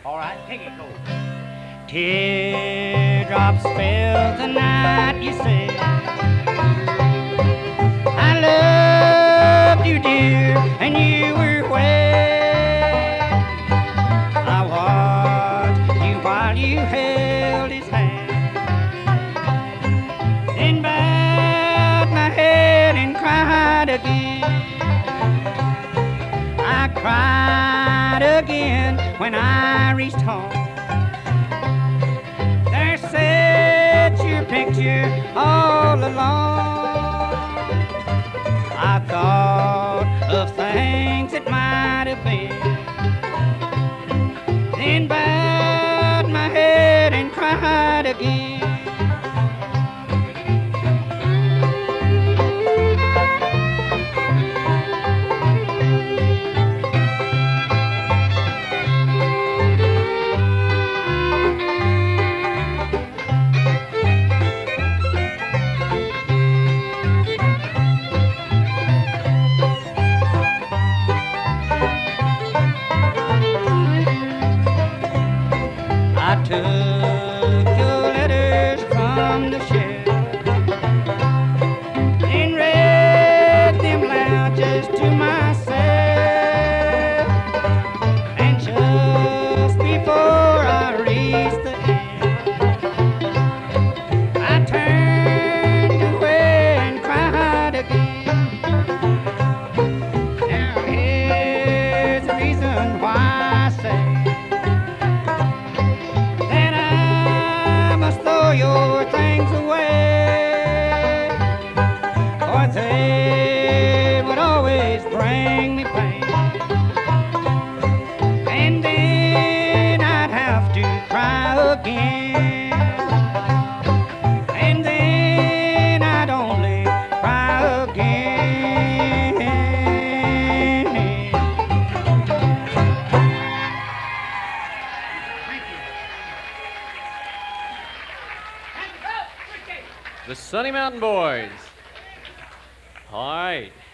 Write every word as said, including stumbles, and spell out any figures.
All right, take it, go. Teardrops fell tonight, you say. I loved you, dear, and you were wet. I watched you while you held his hand, then bowed my head and cried again. I cried again when I reached home. There sat your picture all alone. I thought of things that might have been, then bowed my head and cried again. I took your letters from the shelf and read them loud just to myself. And just before I reached the end, I turned away and cried again. Now here's the reason why I say your things away, or they would always bring me pain, and then I'd have to cry again, and then I'd only cry again. The Sunny Mountain Boys. All right.